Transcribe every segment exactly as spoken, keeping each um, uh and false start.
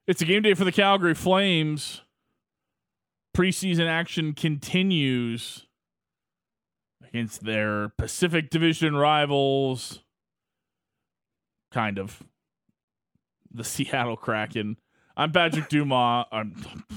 It's a game day for the Calgary Flames. Preseason action continues against their Pacific Division rivals. Kind of. The Seattle Kraken. I'm Patrick Dumas. I'm...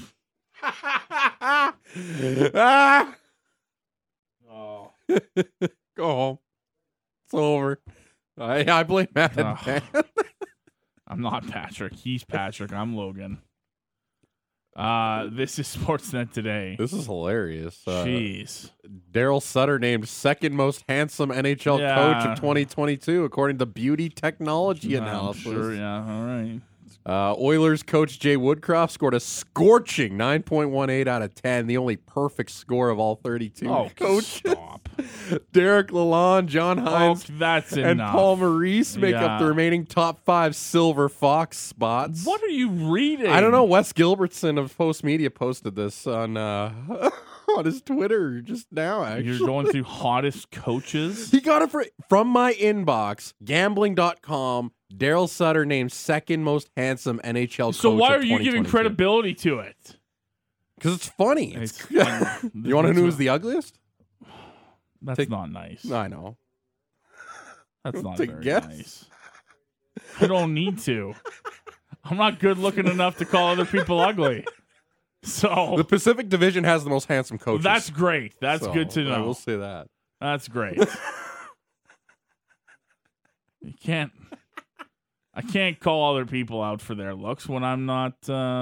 ah! Oh. Go home. It's over. I, I blame Matt. Oh. I'm not Patrick. He's Patrick. I'm Logan. Uh, this is Sportsnet Today. This is hilarious. Uh, Jeez. Daryl Sutter named second most handsome N H L Yeah. coach of twenty twenty-two, according to Beauty Technology I'm Analysis. Sure, yeah. All right. Uh, Oilers coach Jay Woodcroft scored a scorching nine point one eight out of ten, the only perfect score of all thirty-two. Oh, coach. stop. Derek Lalonde, John Oh, Hines, that's and enough. Paul Maurice make Yeah. up the remaining top five Silver Fox spots. What are you reading? I don't know. Wes Gilbertson of Post Media posted this on uh, on his Twitter just now, actually. You're going through hottest coaches? He got it for, from my inbox, gambling dot com. Daryl Sutter named second most handsome N H L So coach why of are you giving twenty twenty-two. credibility to it? Because it's funny. It's, It's funny. you want to know who's the ugliest? That's Take- not nice. I know. That's not to very guess. nice. I don't need to. I'm not good looking enough to call other people ugly. So The Pacific Division has the most handsome coaches. that's great. That's So, good to I know. will say that. That's great. You can't. I can't call other people out for their looks when I'm not. Uh,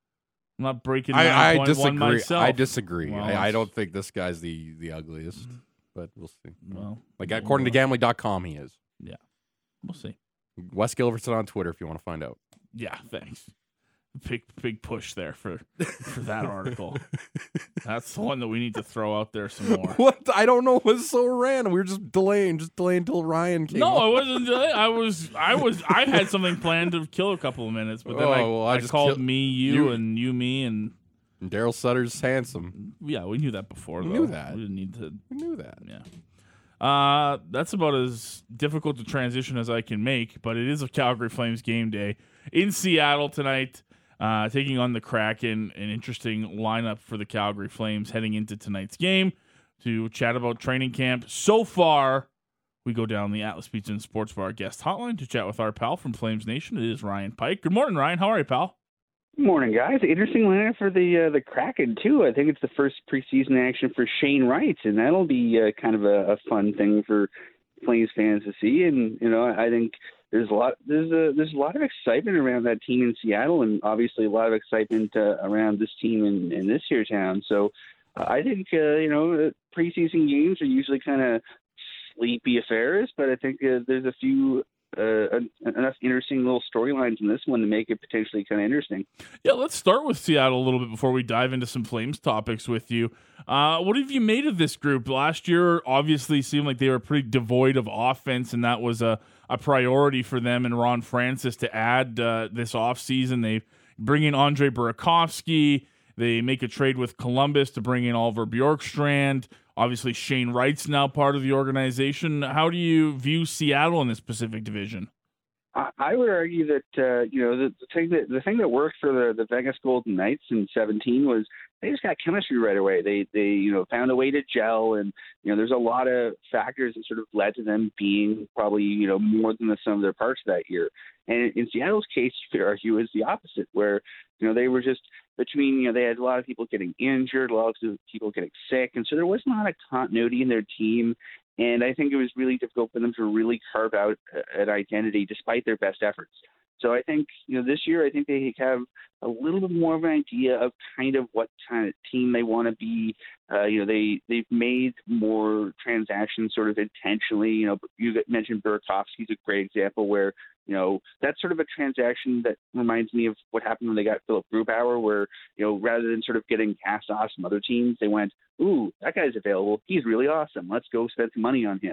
I'm not breaking. I, I nine point one disagree. myself. I disagree. Well, I, I it's- don't think this guy's the, the ugliest, but we'll see. Well, Like according to gambling dot com, he is. we'll see. Wes Gilbertson on Twitter if you want to find out. Yeah, thanks. Big big push there for for that article. That's the one that we need to throw out there some more. What? I don't know. It was so random. We were just delaying, just delaying until Ryan came. No, on. I wasn't. delaying. I was. I was. I had something planned to kill a couple of minutes, but then Oh, I, well, I I, just called kill- me, you, you- and you, me, and And Daryl Sutter's handsome. yeah, we knew that before. We though. knew that. We didn't need to. We knew that. Yeah. Uh, that's about as difficult to transition as I can make, but it is a Calgary Flames game day in Seattle tonight, uh, taking on the Kraken. An interesting lineup for the Calgary Flames heading into tonight's game to chat about training camp. So far, we go down the Atlas Pizza and Sports Bar guest hotline to chat with our pal from Flames Nation. It is Ryan Pike. Good morning, Ryan. How are you, pal? Morning, guys. Interesting lineup for the uh, the Kraken too. I think it's the first preseason action for Shane Wright, and that'll be uh, kind of a, a fun thing for Flames fans to see. And you know, I think there's a lot there's a there's a lot of excitement around that team in Seattle, and obviously a lot of excitement uh, around this team in, in this here town. So uh, I think uh, you know preseason games are usually kind of sleepy affairs, but I think uh, there's a few. Uh, enough interesting little storylines in this one to make it potentially kind of interesting. Yeah, let's start with Seattle a little bit before we dive into some Flames topics with you. Uh, what have you made of this group? Last year obviously seemed like they were pretty devoid of offense, and that was a, a priority for them and Ron Francis to add uh, this offseason. They bring in Andre Burakovsky. They make a trade with Columbus to bring in Oliver Bjorkstrand. Obviously, Shane Wright's now part of the organization. How do you view Seattle in this Pacific Division? I, I would argue that uh, you know the, the thing that the thing that worked for the, the Vegas Golden Knights in seventeen was they just got chemistry right away. They they you know found a way to gel, and you know there's a lot of factors that sort of led to them being probably you know more than the sum of their parts that year. And in Seattle's case, you could argue is the opposite, where you know they were just between you know they had a lot of people getting injured, a lot of people getting sick, and so there was not a continuity in their team. And I think it was really difficult for them to really carve out an identity despite their best efforts. So I think, you know, this year I think they have a little bit more of an idea of kind of what kind of team they want to be. Uh, you know, they, they've made more transactions sort of intentionally. You know, you mentioned Burakovsky's a great example where, you know, that's sort of a transaction that reminds me of what happened when they got Philip Grubauer, where, you know, rather than sort of getting cast off some other teams, they went, ooh, that guy's available. He's really awesome. Let's go spend some money on him.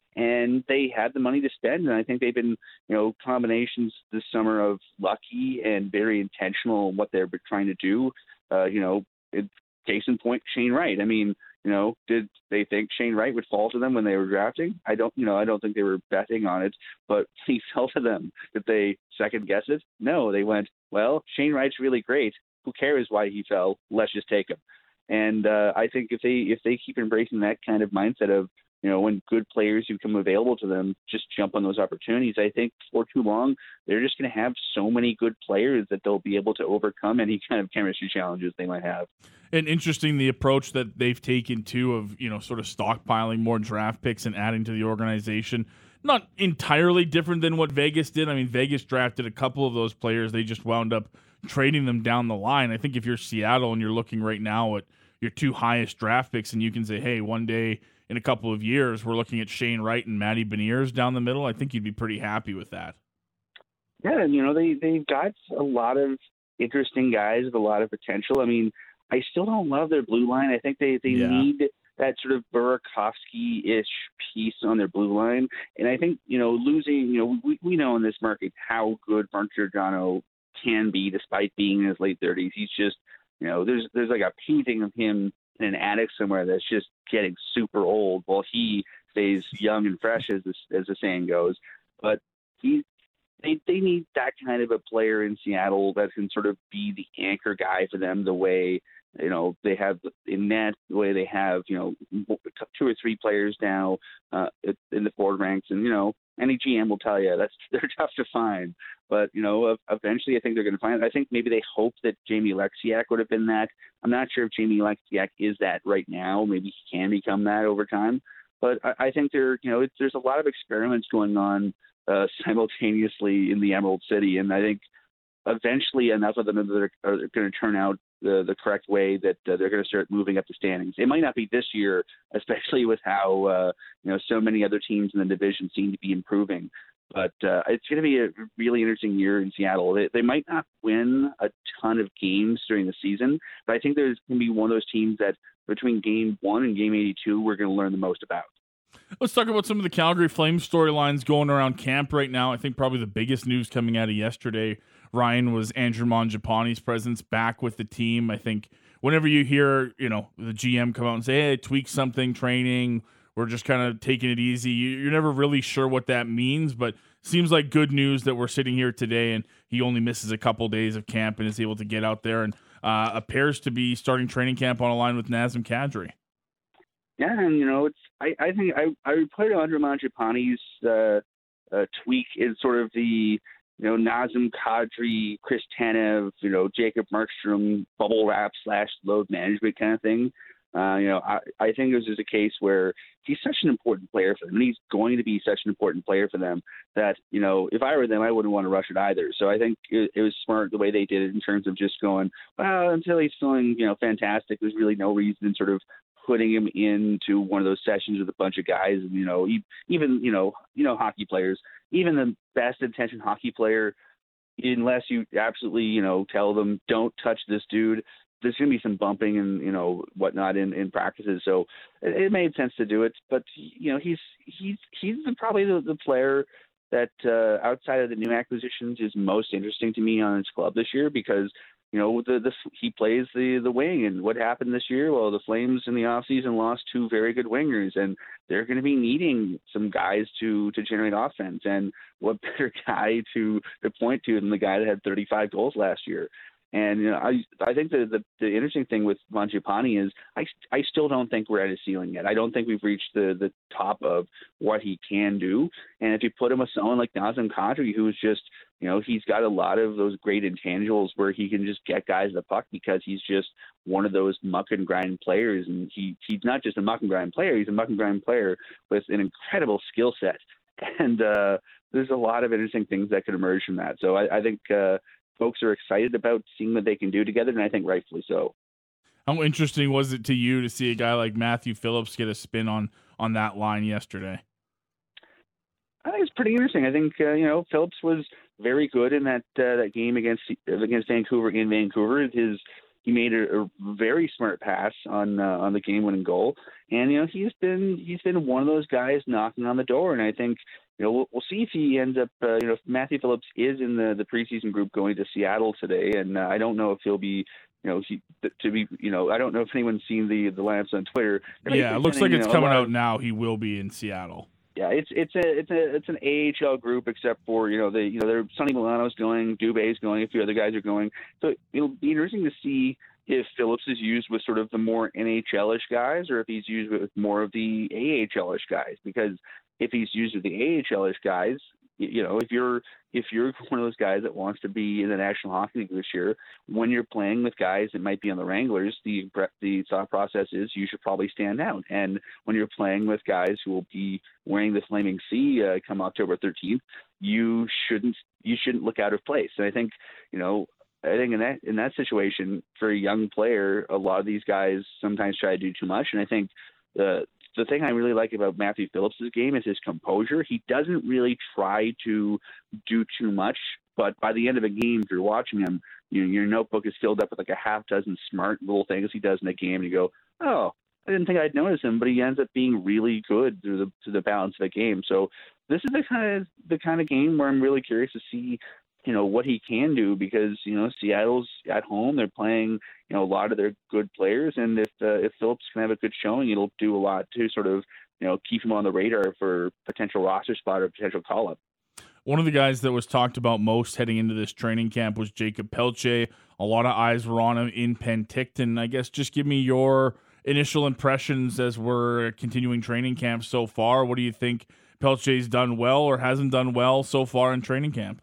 And they had the money to spend, and I think they've been, you know, combinations this summer of lucky and very intentional in what they're trying to do. Uh, you know, it, case in point, Shane Wright. I mean, You know, did they think Shane Wright would fall to them when they were drafting? I don't, you know, I don't think they were betting on it, but he fell to them. Did they second guess it? No, they went, well, Shane Wright's really great. Who cares why he fell? Let's just take him. And uh, I think if they if they keep embracing that kind of mindset of, you know, when good players become available to them, just jump on those opportunities. I think for too long, they're just going to have so many good players that they'll be able to overcome any kind of chemistry challenges they might have. And interesting, the approach that they've taken too of, you know, sort of stockpiling more draft picks and adding to the organization. Not entirely different than what Vegas did. I mean, Vegas drafted a couple of those players. They just wound up trading them down the line. I think if you're Seattle and you're looking right now at your two highest draft picks and you can say, hey, one day in a couple of years, we're looking at Shane Wright and Matty Beniers down the middle, I think you'd be pretty happy with that. Yeah, and, you know, they, they've got a lot of interesting guys with a lot of potential. I mean, I still don't love their blue line. I think they, they yeah. need that sort of Burakovsky-ish piece on their blue line. And I think, you know, losing, you know, we, we know in this market how good Mark Giordano can be despite being in his late thirties. He's just, you know, there's there's like a painting of him in an attic somewhere that's just getting super old while he stays young and fresh, as the, as the saying goes. But he, they they need that kind of a player in Seattle that can sort of be the anchor guy for them, the way, you know, they have in net, the way they have, you know, two or three players now uh, in the forward ranks. And, you know, any G M will tell you that's they're tough to find. But, you know, eventually I think they're going to find it. I think maybe they hope that Jamie Alexiak would have been that. I'm not sure if Jamie Alexiak is that right now. Maybe he can become that over time. But I, I think there, you know, it's, there's a lot of experiments going on uh, simultaneously in the Emerald City. And I think eventually enough of them are, are going to turn out the, the correct way that uh, they're going to start moving up the standings. It might not be this year, especially with how, uh, you know, so many other teams in the division seem to be improving. But uh, it's going to be a really interesting year in Seattle. They, they might not win a ton of games during the season, but I think there's going to be one of those teams that between game one and game eighty-two, we're going to learn the most about. Let's talk about some of the Calgary Flames storylines going around camp right now. I think probably the biggest news coming out of yesterday, Ryan, was Andrew Mangiapane's presence back with the team. I think whenever you hear, you know, the G M come out and say, hey, tweak something, training, we're just kind of taking it easy, you're never really sure what that means, but seems like good news that we're sitting here today and he only misses a couple days of camp and is able to get out there and uh, appears to be starting training camp on a line with Nazem Kadri. Yeah, and, you know, it's I, I think I, I would put Andrew Mangiapane's uh, uh, tweak in sort of the, you know, Nazem Kadri, Chris Tanev, you know, Jacob Markstrom, bubble wrap slash load management kind of thing. Uh, you know, I, I think this is a case where he's such an important player for them, and he's going to be such an important player for them that, you know, if I were them, I wouldn't want to rush it either. So I think it, it was smart the way they did it in terms of just going, well, until he's feeling, you know, fantastic, there's really no reason in sort of putting him into one of those sessions with a bunch of guys. And, you know, even, you know, you know, hockey players, even the best intentioned hockey player, unless you absolutely, you know, tell them, don't touch this dude, there's going to be some bumping and, you know, whatnot in, in practices. So it, it made sense to do it. But, you know, he's he's he's the, probably the, the player that uh, outside of the new acquisitions is most interesting to me on his club this year because, you know, the, the he plays the, the wing. And what happened this year? Well, the Flames in the offseason lost two very good wingers, and they're going to be needing some guys to, to generate offense. And what better guy to, to point to than the guy that had thirty-five goals last year? And, you know, I I think the, the, the interesting thing with Mangiapane is I, I still don't think we're at his ceiling yet. I don't think we've reached the, the top of what he can do. And if you put him with someone like Nazem Kadri, who's just, you know, he's got a lot of those great intangibles where he can just get guys the puck because he's just one of those muck and grind players. And he he's not just a muck and grind player. He's a muck and grind player with an incredible skill set. And uh, there's a lot of interesting things that could emerge from that. So I, I think uh, – folks are excited about seeing what they can do together, and I think rightfully so. How interesting was it to you to see a guy like Matthew Phillips get a spin on on that line yesterday? I think it's pretty interesting. I think uh, you know Phillips was very good in that uh, that game against against Vancouver in Vancouver. His he made a, a very smart pass on uh, on the game-winning goal, and you know he's been he's been one of those guys knocking on the door, and I think. You know, we'll, we'll see if he ends up, uh, you know, if Matthew Phillips is in the, the preseason group going to Seattle today, and uh, I don't know if he'll be you know, he to be, you know, I don't know if anyone's seen the the lineups on Twitter. They're Yeah, it looks sending, like it's you know, a coming lot out of- now. He will be in Seattle. Yeah, it's it's a it's a it's an A H L group, except for you know the you know there Sonny Milano's going, Dubé's going, a few other guys are going. So it'll be interesting to see if Phillips is used with sort of the more N H L-ish guys, or if he's used with more of the A H L-ish guys. Because if he's used with the A H L-ish guys, you, you know if you're if you're one of those guys that wants to be in the National Hockey League this year, when you're playing with guys that might be on the Wranglers, the the thought process is you should probably stand out. And when you're playing with guys who will be wearing the Flaming C uh, come October thirteenth, you shouldn't you shouldn't look out of place. And I think you know I think in that in that situation for a young player, a lot of these guys sometimes try to do too much. And I think the the thing I really like about Matthew Phillips' game is his composure. He doesn't really try to do too much, but by the end of a game, if you're watching him, you, your notebook is filled up with like a half dozen smart little things he does in a game, and you go, oh, I didn't think I'd notice him, but he ends up being really good through the through the balance of the game. So this is the kind of the kind of game where I'm really curious to see, you know, what he can do, because, you know, Seattle's at home. They're playing, you know, a lot of their good players. And if uh, if Phillips can have a good showing, it'll do a lot to sort of, you know, keep him on the radar for potential roster spot or potential call-up. One of the guys that was talked about most heading into this training camp was Jacob Pelche. A lot of eyes were on him in Penticton. I guess just give me your initial impressions as we're continuing training camp so far. What do you think Pelche's done well or hasn't done well so far in training camp?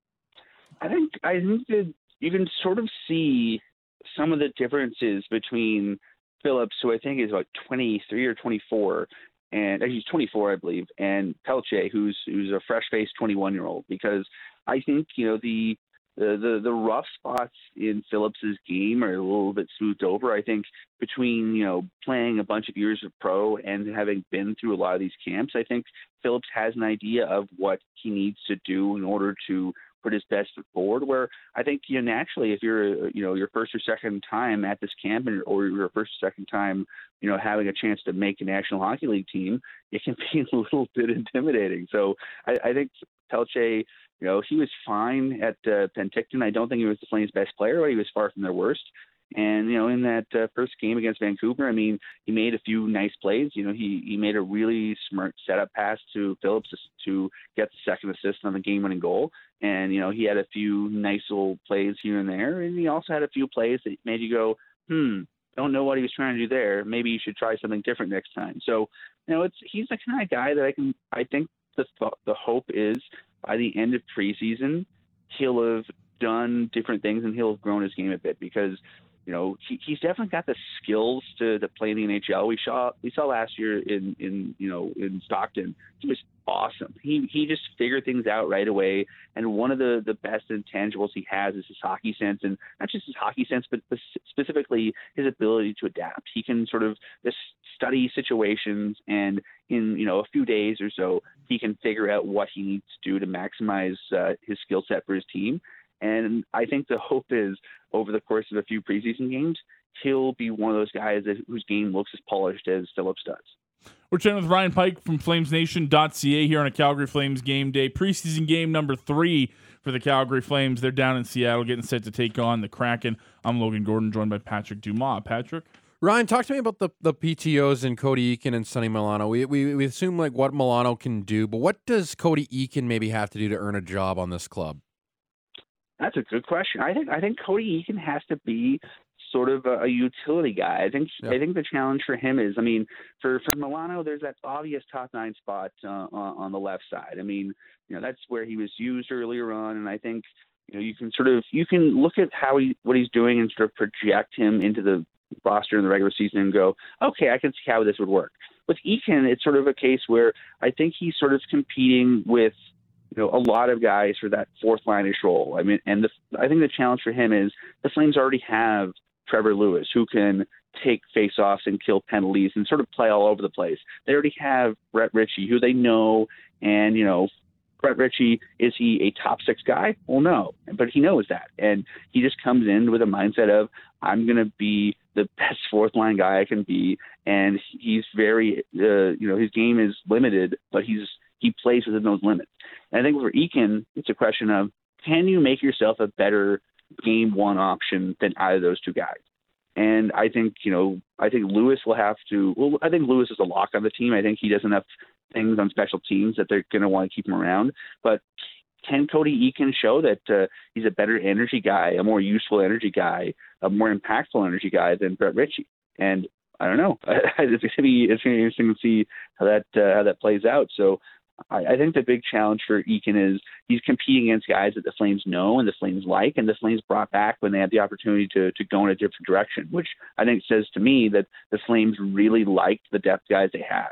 I think I think that you can sort of see some of the differences between Phillips, who I think is about twenty-three or twenty-four, and actually he's twenty-four, I believe, and Pelche, who's who's a fresh-faced twenty-one-year-old. Because I think you know the the the, the rough spots in Phillips's game are a little bit smoothed over. I think between you know playing a bunch of years of pro and having been through a lot of these camps, I think Phillips has an idea of what he needs to do in order to put his best foot forward. Where I think you know naturally, if you're you know your first or second time at this camp, and, or your first or second time you know having a chance to make a National Hockey League team, it can be a little bit intimidating. So I, I think Pelche, you know, he was fine at uh, Penticton. I don't think he was the Flames' best player, but he was far from their worst. And, you know, in that uh, first game against Vancouver, I mean, he made a few nice plays. You know, he, he made a really smart setup pass to Phillips to, to get the second assist on the game-winning goal. And, you know, he had a few nice little plays here and there. And he also had a few plays that made you go, hmm, don't know what he was trying to do there. Maybe you should try something different next time. So, you know, it's he's the kind of guy that I can, I think the the hope is by the end of preseason, he'll have done different things and he'll have grown his game a bit, because you know, he, he's definitely got the skills to, to play in the N H L. We saw we saw last year in, in you know in Stockton. He was awesome. He he just figured things out right away. And one of the, the best intangibles he has is his hockey sense, and not just his hockey sense, but specifically his ability to adapt. He can sort of just study situations, and in you know a few days or so, he can figure out what he needs to do to maximize uh, his skill set for his team. And I think the hope is over the course of a few preseason games, he'll be one of those guys that, whose game looks as polished as Phillips does. We're chatting with Ryan Pike from Flames Nation dot C A here on a Calgary Flames game day. Preseason game number three for the Calgary Flames. They're down in Seattle getting set to take on the Kraken. I'm Logan Gordon, joined by Patrick Dumas. Patrick? Ryan, talk to me about the, the P T Os and Cody Eakin and Sonny Milano. We, we we assume like what Milano can do, but what does Cody Eakin maybe have to do to earn a job on this club? That's a good question. I think I think Cody Eakin has to be sort of a, a utility guy. I think yeah. I think the challenge for him is, I mean, for, for Milano, there's that obvious top nine spot uh, on, on the left side. I mean, you know, that's where he was used earlier on, and I think you know you can sort of you can look at how he what he's doing and sort of project him into the roster in the regular season and go, okay, I can see how this would work. With Eakin, it's sort of a case where I think he's sort of competing with you know, a lot of guys for that fourth line-ish role. I mean, and the, I think the challenge for him is the Flames already have Trevor Lewis, who can take face-offs and kill penalties and sort of play all over the place. They already have Brett Ritchie, who they know, and, you know, Brett Ritchie, is he a top six guy? Well, no, but he knows that. And he just comes in with a mindset of, I'm going to be the best fourth line guy I can be. And he's very, uh, you know, his game is limited, but he's, he plays within those limits. And I think for Eakin, it's a question of, can you make yourself a better game one option than either of those two guys. And I think, you know, I think Lewis will have to, well, I think Lewis is a lock on the team. I think he does enough things on special teams that they're going to want to keep him around. But can Cody Eakin show that uh, he's a better energy guy, a more useful energy guy, a more impactful energy guy than Brett Ritchie? And I don't know. it's going to be it's going to be interesting to see how that uh, how that plays out. So I, I think the big challenge for Eakin is he's competing against guys that the Flames know and the Flames like, and the Flames brought back when they had the opportunity to to go in a different direction, which I think says to me that the Flames really liked the depth guys they had.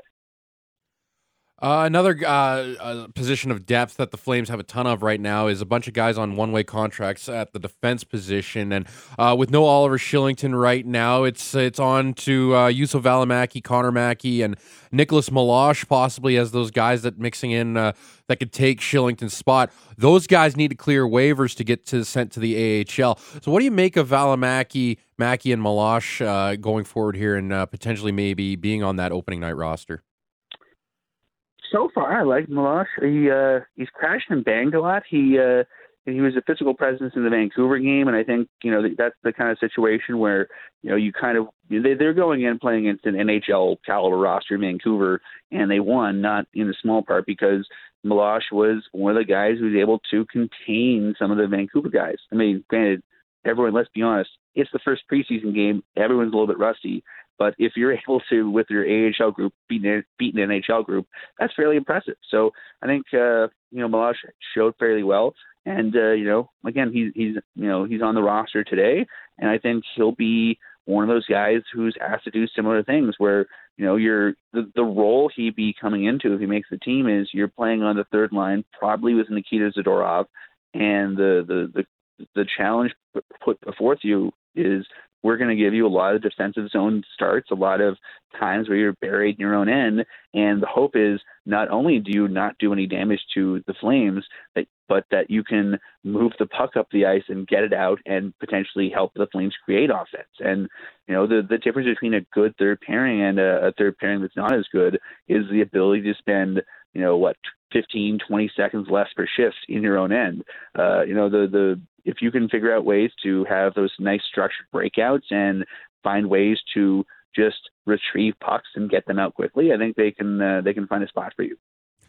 Uh, another uh, uh, position of depth that the Flames have a ton of right now is a bunch of guys on one-way contracts at the defense position, and uh, with no Oliver Shillington right now, it's it's on to uh, Yusuf Valimaki, Connor Mackey, and Nicholas Meloche possibly as those guys that mixing in uh, that could take Shillington's spot. Those guys need to clear waivers to get to sent to the A H L. So, what do you make of Valimaki, Mackey, and Meloche uh, going forward here, and uh, potentially maybe being on that opening night roster? So far, I like Meloche. He uh, he's crashed and banged a lot. He uh, he was a physical presence in the Vancouver game, and I think you know that's the kind of situation where you know you kind of they, they're going in playing against an N H L caliber roster in Vancouver, and they won, not in a small part because Meloche was one of the guys who was able to contain some of the Vancouver guys. I mean, granted, everyone, let's be honest, it's the first preseason game. Everyone's a little bit rusty. But if you're able to, with your A H L group, beat an, beat an N H L group, that's fairly impressive. So I think, uh, you know, Meloche showed fairly well. And, uh, you know, again, he's, he's, you know, he's on the roster today. And I think he'll be one of those guys who's asked to do similar things where, you know, you're the, the role he'd be coming into if he makes the team is you're playing on the third line, probably with Nikita Zadorov. And the, the, the, the challenge put before you is we're going to give you a lot of defensive zone starts, a lot of times where you're buried in your own end. And the hope is not only do you not do any damage to the Flames, but that you can move the puck up the ice and get it out and potentially help the Flames create offense. And, you know, the, the difference between a good third pairing and a, a third pairing that's not as good is the ability to spend, you know, what, fifteen, twenty seconds less per shift in your own end. Uh, you know, the, the, if you can figure out ways to have those nice structured breakouts and find ways to just retrieve pucks and get them out quickly, I think they can uh, they can find a spot for you.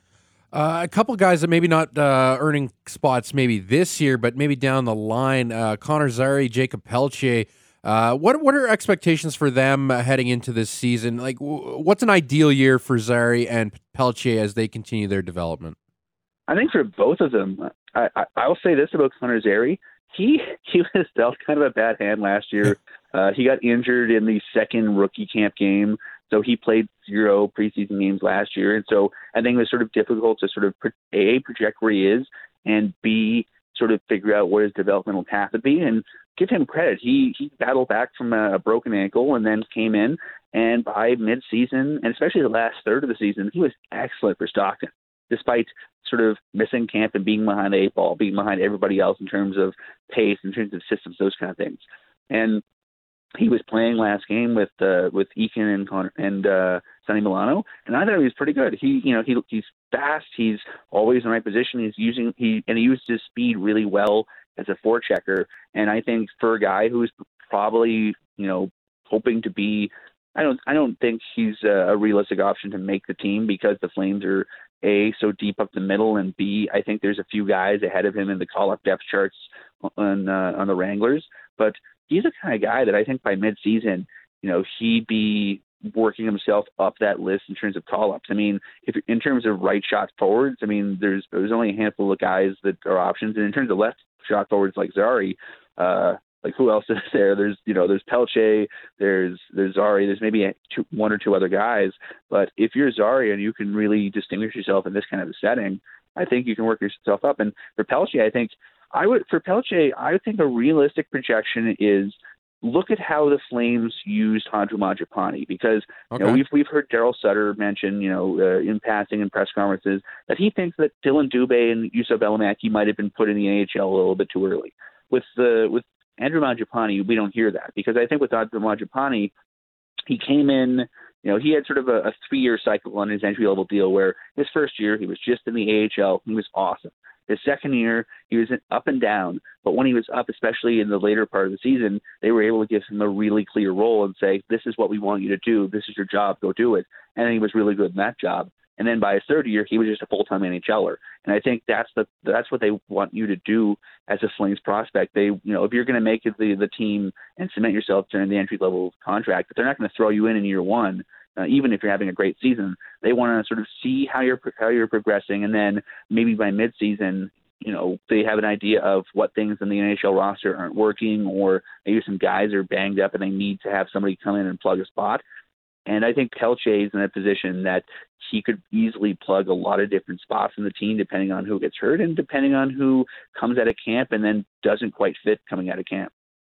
Uh, a couple guys that maybe not uh, earning spots maybe this year, but maybe down the line. Uh, Connor Zary, Jacob Pelletier. Uh, what what are expectations for them uh, heading into this season? Like, w- what's an ideal year for Zary and Pelletier as they continue their development? I think for both of them, I, I, I'll say this about Connor Zary. He he was dealt kind of a bad hand last year. Uh, he got injured in the second rookie camp game, so he played zero preseason games last year. And so I think it was sort of difficult to sort of A, project where he is, and B, sort of figure out what his developmental path would be. And give him credit. He he battled back from a broken ankle and then came in, and by midseason, and especially the last third of the season, he was excellent for Stockton, despite sort of missing camp and being behind the eight ball, being behind everybody else in terms of pace, in terms of systems, those kind of things. And he was playing last game with uh, with Eakin and Connor, and uh, Sonny Milano, and I thought he was pretty good. He, you know, he he's fast. He's always in the right position. He's using he and he used his speed really well as a forechecker. And I think for a guy who's probably, you know, hoping to be, I don't I don't think he's a, a realistic option to make the team because the Flames are A, so deep up the middle, and B, I think there's a few guys ahead of him in the call-up depth charts on uh, on the Wranglers. But he's the kind of guy that I think by midseason, you know, he'd be working himself up that list in terms of call-ups. I mean, if in terms of right shot forwards, I mean, there's there's only a handful of guys that are options, and in terms of left shot forwards like Zary, uh, like who else is there? There's you know there's Pelletier, there's there's Zary, there's maybe a, two, one or two other guys. But if you're Zary and you can really distinguish yourself in this kind of a setting, I think you can work yourself up. And for Pelletier, I think I would for Pelletier, I think a realistic projection is look at how the Flames used Andrew Mangiapane, because okay. you know, we've we've heard Daryl Sutter mention, you know, uh, in passing in press conferences that he thinks that Dylan Dubé and Yusuf Valimaki might have been put in the N H L a little bit too early. With the with Andrew Mangiapane, we don't hear that, because I think with Andrew Mangiapane, he came in, you know, he had sort of a, a three-year cycle on his entry-level deal where his first year he was just in the A H L. He was awesome. His second year, he was up and down, but when he was up, especially in the later part of the season, they were able to give him a really clear role and say, this is what we want you to do. This is your job. Go do it. And he was really good in that job. And then by his third year, he was just a full-time NHLer. And I think that's the that's what they want you to do as a Flames prospect. They, you know, if you're going to make it the the team and cement yourself during the entry-level contract, but they're not going to throw you in in year one. Uh, even if you're having a great season, they want to sort of see how you're how you're progressing, and then maybe by midseason, you know, they have an idea of what things in the N H L roster aren't working, or maybe some guys are banged up and they need to have somebody come in and plug a spot. And I think Pelche is in a position that he could easily plug a lot of different spots in the team, depending on who gets hurt and depending on who comes out of camp and then doesn't quite fit coming out of camp.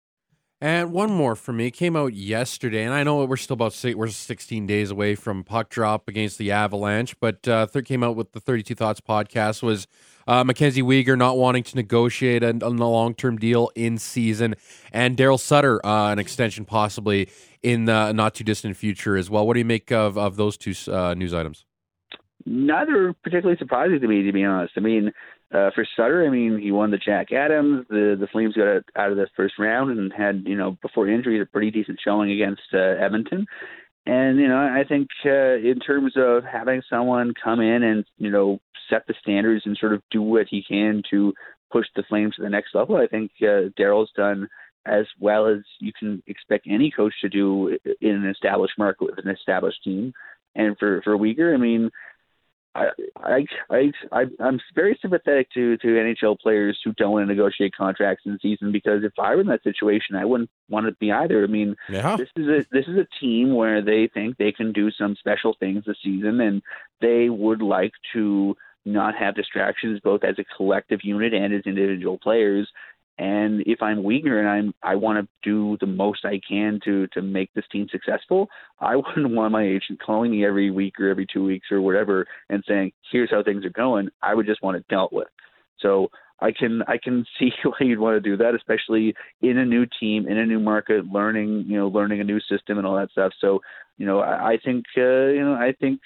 And one more for me. It came out yesterday, and I know we're still about six, we're sixteen days away from puck drop against the Avalanche, but uh, th- came out with the thirty-two Thoughts podcast was uh, Mackenzie Weegar not wanting to negotiate a, a long-term deal in season, and Daryl Sutter uh, an extension possibly in the not too distant future as well. What do you make of of those two uh, news items? Neither particularly surprising to me, to be honest. I mean, uh, for Sutter, I mean, he won the Jack Adams. The the Flames got out of the first round and had, you know, before injury, a pretty decent showing against uh, Edmonton. And, you know, I think uh, in terms of having someone come in and, you know, set the standards and sort of do what he can to push the Flames to the next level, I think uh, Daryl's done as well as you can expect any coach to do in an established market with an established team. And for, for Weegar, I mean, I, I, I, I, I'm very sympathetic to, to N H L players who don't want to negotiate contracts in the season, because if I were in that situation, I wouldn't want to be either. I mean, yeah. this is a this is a team where they think they can do some special things this season, and they would like to not have distractions both as a collective unit and as individual players. And if I'm Weegar and I'm I want to do the most I can to to make this team successful, I wouldn't want my agent calling me every week or every two weeks or whatever and saying, here's how things are going. I would just want it dealt with. So I can I can see why you'd want to do that, especially in a new team, in a new market, learning, you know, learning a new system and all that stuff. So, you know, I, I think uh, you know, I think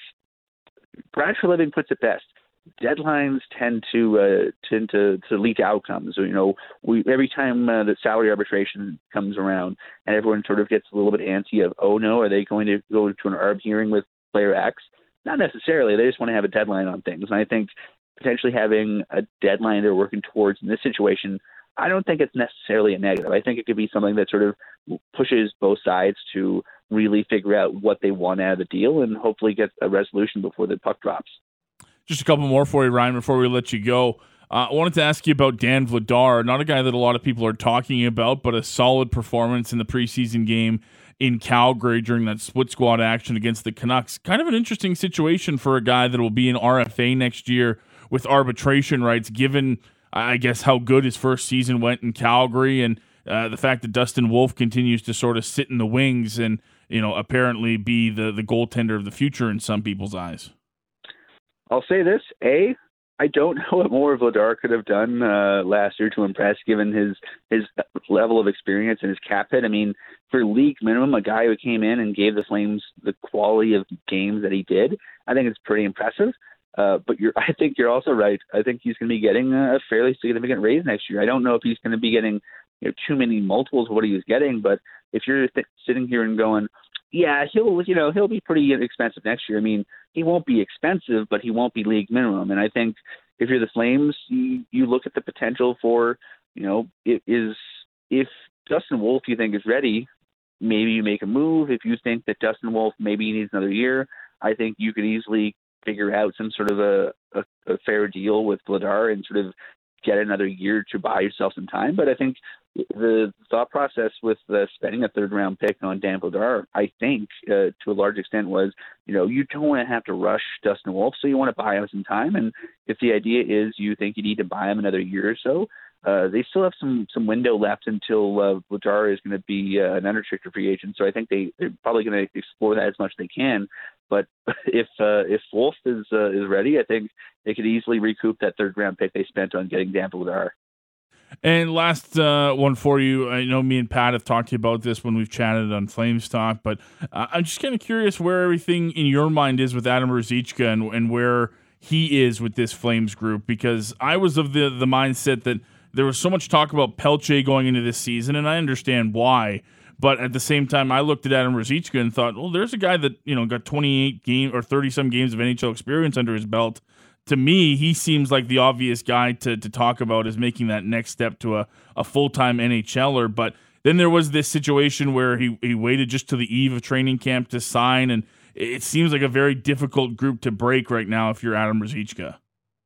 Brad Treliving puts it best. Deadlines tend to uh, tend to, to lead to outcomes. So, you know, we every time uh, the salary arbitration comes around, and everyone sort of gets a little bit antsy of, oh no, are they going to go to an arb hearing with player X? Not necessarily. They just want to have a deadline on things. And I think potentially having a deadline they're working towards in this situation, I don't think it's necessarily a negative. I think it could be something that sort of pushes both sides to really figure out what they want out of the deal and hopefully get a resolution before the puck drops. Just a couple more for you, Ryan, before we let you go. Uh, I wanted to ask you about Dan Vladar, not a guy that a lot of people are talking about, but a solid performance in the preseason game in Calgary during that split squad action against the Canucks. Kind of an interesting situation for a guy that will be in R F A next year with arbitration rights, given, I guess, how good his first season went in Calgary and uh, the fact that Dustin Wolf continues to sort of sit in the wings and, you know, apparently be the, the goaltender of the future in some people's eyes. I'll say this, A, I don't know what more Vladar could have done uh, last year to impress, given his his level of experience and his cap hit. I mean, for league minimum, a guy who came in and gave the Flames the quality of games that he did, I think it's pretty impressive. Uh, but you're, I think you're also right. I think he's going to be getting a fairly significant raise next year. I don't know if he's going to be getting, you know, too many multiples of what he was getting, but if you're th- sitting here and going, yeah, he'll, you know, he'll be pretty expensive next year. I mean, he won't be expensive, but he won't be league minimum. And I think if you're the Flames, you, you look at the potential for, you know, it is if Dustin Wolf you think is ready, maybe you make a move. If you think that Dustin Wolf maybe needs another year, I think you could easily figure out some sort of a, a, a fair deal with Vladar and sort of get another year to buy yourself some time. But I think the thought process with uh, spending a third round pick on Dan Vladar, I think uh, to a large extent was, you know, you don't want to have to rush Dustin Wolf, so you want to buy him some time. And if the idea is you think you need to buy him another year or so, uh, they still have some some window left until uh, Vladar is going to be uh, an unrestricted free agent. So I think they, they're probably going to explore that as much as they can. But if uh, if Wolf is uh, is ready, I think they could easily recoup that third round pick they spent on getting Dan Vladar. And last uh, one for you. I know me and Pat have talked to you about this when we've chatted on Flames Talk, but uh, I'm just kind of curious where everything in your mind is with Adam Ruzicka and, and where he is with this Flames group, because I was of the the mindset that there was so much talk about Pelche going into this season, and I understand why. But at the same time, I looked at Adam Ruzicka and thought, well, there's a guy that, you know, got twenty-eight game or thirty some games of N H L experience under his belt. To me, he seems like the obvious guy to to talk about as making that next step to a, a full-time NHLer. But then there was this situation where he, he waited just to the eve of training camp to sign, and it seems like a very difficult group to break right now if you're Adam Ruzicka.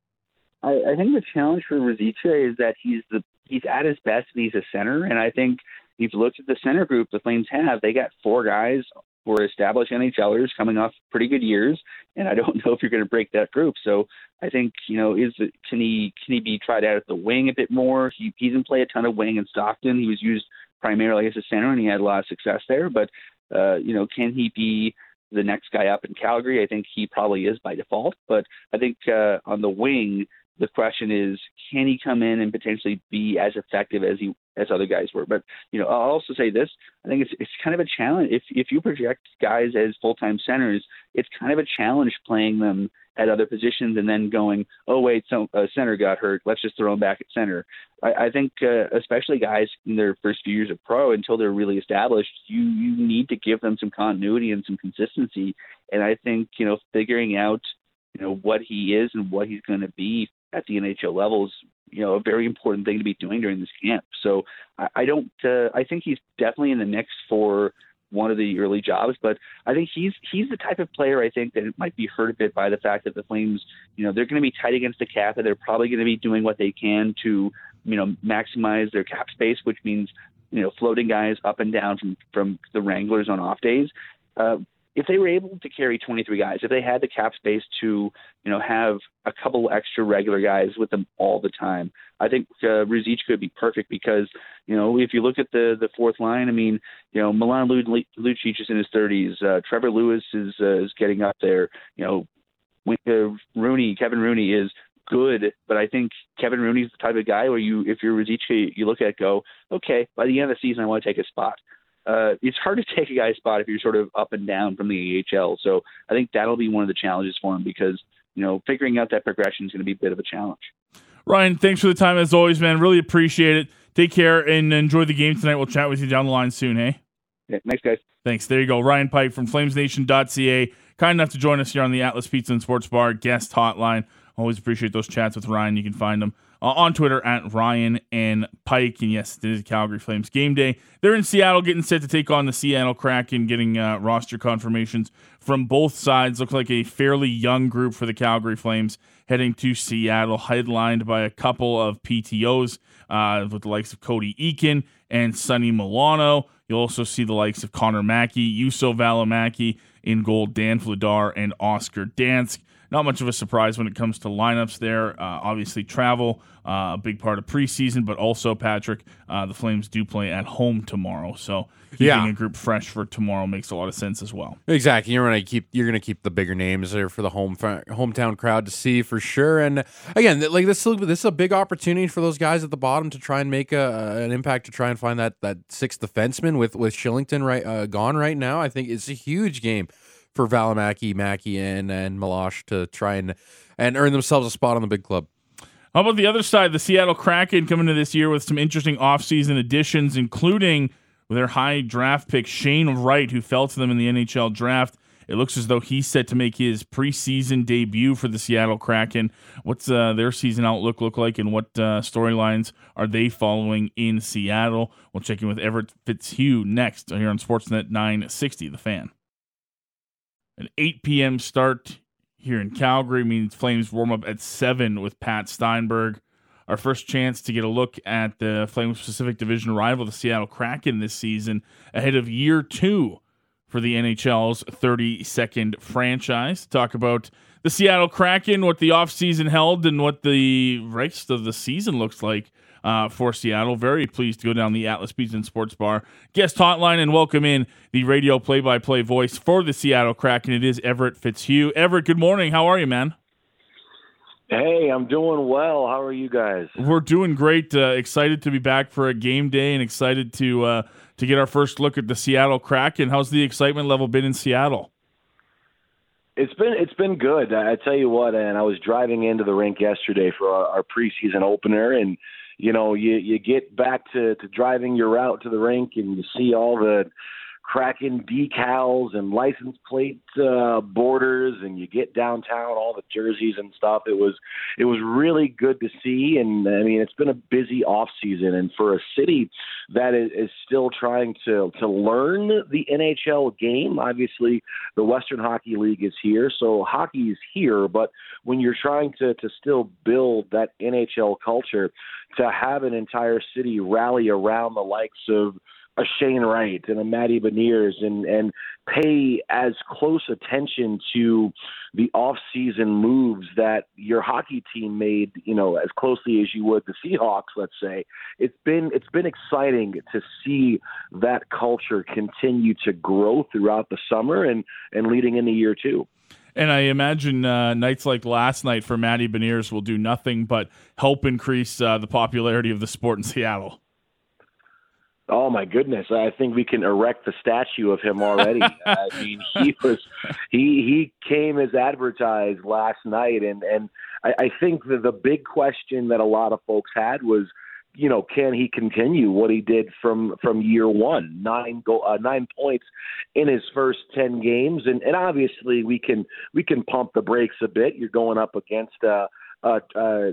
I, I think the challenge for Ruzicka is that he's the he's at his best and he's a center, and I think if you looked at the center group the Flames have, they got four guys who are established NHLers coming off pretty good years, and I don't know if you're going to break that group. So I think, you know, is it, can he can he be tried out at the wing a bit more? He, he didn't play a ton of wing in Stockton. He was used primarily as a center, and he had a lot of success there. But, uh, you know, can he be the next guy up in Calgary? I think he probably is by default. But I think uh, on the wing, the question is, can he come in and potentially be as effective as he as other guys were? But, you know, I'll also say this. I think it's it's kind of a challenge. If if you project guys as full-time centers, it's kind of a challenge playing them at other positions and then going, oh, wait, so a center got hurt. Let's just throw him back at center. I, I think uh, especially guys in their first few years of pro, until they're really established, you, you need to give them some continuity and some consistency. And I think, you know, figuring out, you know, what he is and what he's going to be at the N H L levels, you know, a very important thing to be doing during this camp. So I, I don't, uh, I think he's definitely in the mix for one of the early jobs, but I think he's, he's the type of player, I think, that it might be hurt a bit by the fact that the Flames, you know, they're going to be tight against the cap, and they're probably going to be doing what they can to, you know, maximize their cap space, which means, you know, floating guys up and down from, from the Wranglers on off days. Uh, If they were able to carry twenty-three guys, if they had the cap space to, you know, have a couple extra regular guys with them all the time, I think uh, Ruzicka could be perfect, because, you know, if you look at the the fourth line, I mean, you know, Milan Lucic is in his thirties, uh, Trevor Lewis is uh, is getting up there, you know, with, uh, Rooney, Kevin Rooney is good, but I think Kevin Rooney's the type of guy where you, if you're Ruzicka, you look at it, go, okay, by the end of the season, I want to take a spot. Uh, it's hard to take a guy's spot if you're sort of up and down from the A H L. So I think that'll be one of the challenges for him, because, you know, figuring out that progression is going to be a bit of a challenge. Ryan, thanks for the time as always, man. Really appreciate it. Take care and enjoy the game tonight. We'll chat with you down the line soon, hey? Yeah, thanks, guys. Thanks. There you go. Ryan Pike from flames nation dot c a. Kind enough to join us here on the Atlas Pizza and Sports Bar guest hotline. Always appreciate those chats with Ryan. You can find him Uh, on Twitter at Ryan and Pike. And yes, it is Calgary Flames game day. They're in Seattle getting set to take on the Seattle Kraken, getting uh, roster confirmations from both sides. Looks like a fairly young group for the Calgary Flames heading to Seattle, headlined by a couple of P T Os uh, with the likes of Cody Eakin and Sonny Milano. You'll also see the likes of Connor Mackey, Juuso Välimäki in goal, Dan Vladar, and Oscar Dansk. Not much of a surprise when it comes to lineups there. Uh, obviously, travel, uh, a big part of preseason, but also, Patrick, uh, the Flames do play at home tomorrow. So keeping yeah. a group fresh for tomorrow makes a lot of sense as well. Exactly. You're gonna keep you're gonna keep the bigger names there for the home hometown crowd to see for sure. And again, like this, this is a big opportunity for those guys at the bottom to try and make a, an impact, to try and find that that sixth defenseman with with Shillington right uh, gone right now. I think it's a huge game for Välimäki, Mackey, and and Milosh to try and and earn themselves a spot on the big club. How about the other side? The Seattle Kraken coming to this year with some interesting offseason additions, including with their high draft pick, Shane Wright, who fell to them in the N H L draft. It looks as though he's set to make his preseason debut for the Seattle Kraken. What's uh, their season outlook look like, and what uh, storylines are they following in Seattle? We'll check in with Everett Fitzhugh next here on Sportsnet nine sixty, The Fan. An eight p.m. start here in Calgary means Flames warm up at seven with Pat Steinberg. Our first chance to get a look at the Flames Pacific Division rival, the Seattle Kraken, this season, ahead of year two for the N H L's thirty-second franchise. Talk about the Seattle Kraken, what the offseason held, and what the rest of the season looks like uh, for Seattle. Very pleased to go down the Atlas Pizza and Sports Bar guest hotline and welcome in the radio play-by-play voice for the Seattle Kraken. It is Everett Fitzhugh. Everett, good morning. How are you, man? Hey, I'm doing well. How are you guys? We're doing great. Uh, excited to be back for a game day and excited to uh, to get our first look at the Seattle Kraken. How's the excitement level been in Seattle? It's been it's been good. I tell you what, and I was driving into the rink yesterday for our, our preseason opener, and you know, you you get back to, to driving your route to the rink, and you see all the Kraken decals and license plate uh, borders, and you get downtown, all the jerseys and stuff. It was it was really good to see, and I mean, it's been a busy off season, and for a city that is, is still trying to to learn the N H L game. Obviously, the Western Hockey League is here, so hockey is here. But when you're trying to to still build that N H L culture, to have an entire city rally around the likes of a Shane Wright and a Matty Beniers and, and pay as close attention to the off-season moves that your hockey team made, you know, as closely as you would the Seahawks, let's say. It's been it's been exciting to see that culture continue to grow throughout the summer and, and leading into year two. And I imagine uh, nights like last night for Matty Beniers will do nothing but help increase uh, the popularity of the sport in Seattle. Oh my goodness! I think we can erect the statue of him already. I mean, he was he he came as advertised last night, and and I, I think that the big question that a lot of folks had was, you know, can he continue what he did from from year one? Nine go uh, nine points in his first ten games, and and obviously we can we can pump the brakes a bit. You're going up against a, a, a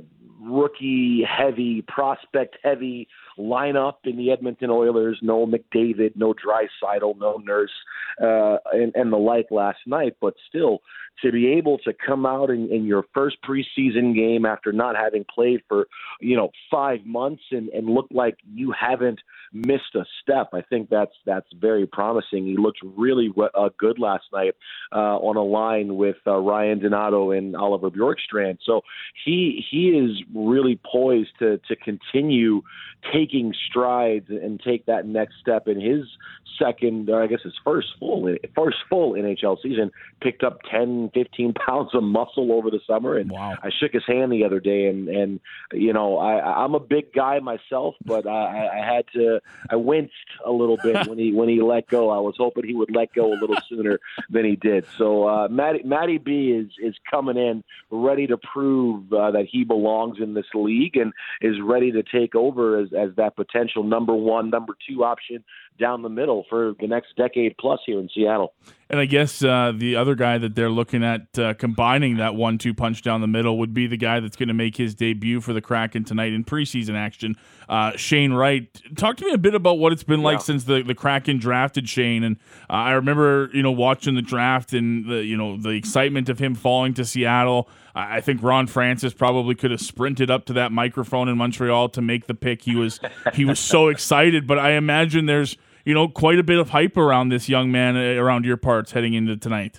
rookie heavy, prospect heavy lineup in the Edmonton Oilers. No McDavid, no Draisaitl, no Nurse, uh, and, and the like last night. But still, to be able to come out in, in your first preseason game after not having played for, you know, five months and, and look like you haven't missed a step, I think that's that's very promising. He looked really uh, good last night uh, on a line with uh, Ryan Donato and Oliver Bjorkstrand. So he he is really poised to to continue taking strides and take that next step in his second, or I guess his first full first full N H L season. Picked up ten, fifteen pounds of muscle over the summer, and wow. I shook his hand the other day, and and you know I I'm a big guy myself, but I, I had to I winced a little bit when he when he let go. I was hoping he would let go a little sooner than he did. So uh, Matty Matty B is is coming in ready to prove uh, that he belongs in this league and is ready to take over as as that potential number one, number two option down the middle for the next decade plus here in Seattle. And I guess uh, the other guy that they're looking at uh, combining that one two punch down the middle would be the guy that's going to make his debut for the Kraken tonight in preseason action, uh, Shane Wright. Talk to me a bit about what it's been like yeah. since the, the Kraken drafted Shane. And uh, I remember, you know, watching the draft and the, you know, the excitement of him falling to Seattle. I think Ron Francis probably could have sprinted up to that microphone in Montreal to make the pick. He was he was so excited, but I imagine there's, you know, quite a bit of hype around this young man around your parts heading into tonight.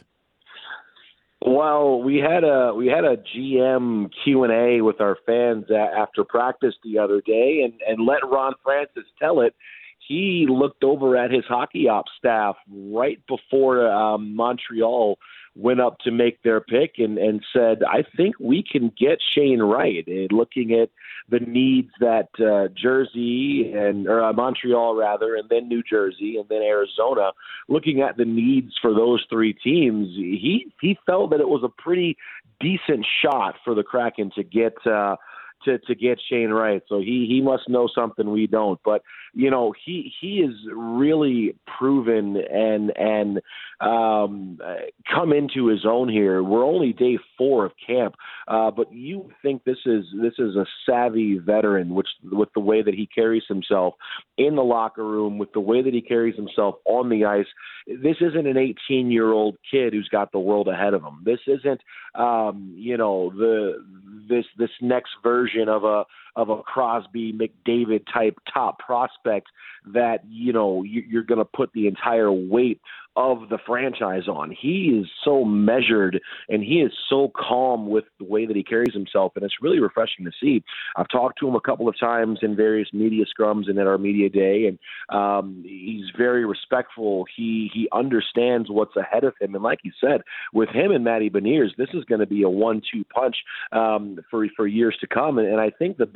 Well, we had a we had a G M Q and A with our fans after practice the other day, and, and let Ron Francis tell it. He looked over at his hockey ops staff right before um, Montreal went up to make their pick and, and said, I think we can get Shane Wright. And looking at the needs that uh, Jersey and or uh, Montreal rather, and then New Jersey and then Arizona, looking at the needs for those three teams, he he felt that it was a pretty decent shot for the Kraken to get uh, to to get Shane Wright. So he he must know something we don't. But you know, he he is really proven and and um, come into his own here. We're only day four of camp, uh, but you think this is this is a savvy veteran, which with the way that he carries himself in the locker room, with the way that he carries himself on the ice. This isn't an eighteen-year-old kid who's got the world ahead of him. This isn't um, you know the this this next version of a of a Crosby, McDavid type top prospect that, you know, you're going to put the entire weight of the franchise on. He is so measured and he is so calm with the way that he carries himself, and it's really refreshing to see. I've talked to him a couple of times in various media scrums and at our media day, and um, he's very respectful. He he understands what's ahead of him, and like you said, with him and Matty Beniers, this is going to be a one two punch um, for for years to come. And, and I think the big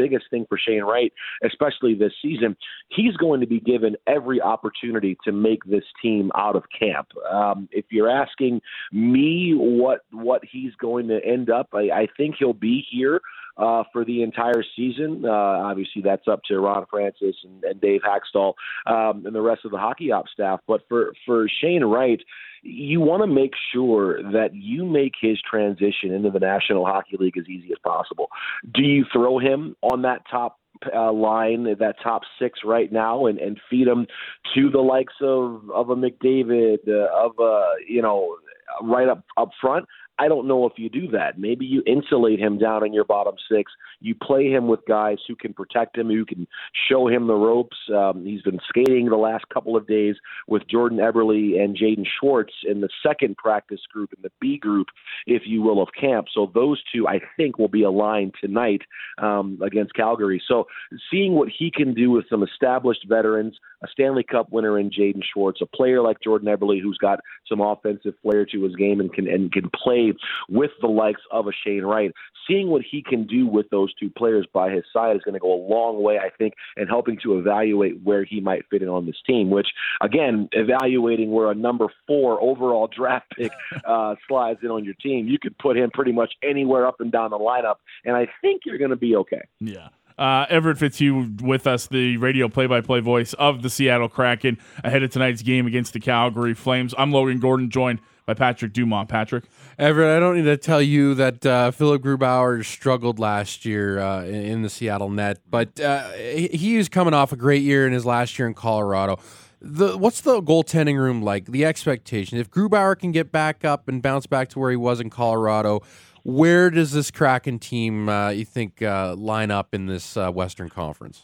biggest thing for Shane Wright, especially this season. He's going to be given every opportunity to make this team out of camp. Um, if you're asking me what what he's going to end up, I, I think he'll be here Uh, for the entire season. Uh, obviously, that's up to Ron Francis and, and Dave Haxtell um, and the rest of the hockey ops staff. But for, for Shane Wright, you want to make sure that you make his transition into the National Hockey League as easy as possible. Do you throw him on that top uh, line, that top six right now, and, and feed him to the likes of, of a McDavid, uh, of a, you know, right up, up front? I don't know if you do that. Maybe you insulate him down in your bottom six. You play him with guys who can protect him, who can show him the ropes. Um, he's been skating the last couple of days with Jordan Eberle and Jaden Schwartz in the second practice group, in the B group, if you will, of camp. So those two, I think, will be aligned tonight um, against Calgary. So seeing what he can do with some established veterans, a Stanley Cup winner in Jaden Schwartz, a player like Jordan Eberle who's got some offensive flair to his game and can and can play with the likes of a Shane Wright. Seeing what he can do with those two players by his side is going to go a long way, I think, in helping to evaluate where he might fit in on this team, which, again, evaluating where a number four overall draft pick uh, slides in on your team, you could put him pretty much anywhere up and down the lineup, and I think you're going to be okay. Yeah. Uh, Everett Fitzhugh with us, the radio play-by-play voice of the Seattle Kraken ahead of tonight's game against the Calgary Flames. I'm Logan Gordon, joined by Patrick Dumont. Patrick? Everett, I don't need to tell you that uh, Philip Grubauer struggled last year uh, in, in the Seattle net, but uh, he, he was coming off a great year in his last year in Colorado. The What's the goaltending room like, the expectation? If Grubauer can get back up and bounce back to where he was in Colorado, where does this Kraken team, uh, you think, uh, line up in this uh, Western Conference?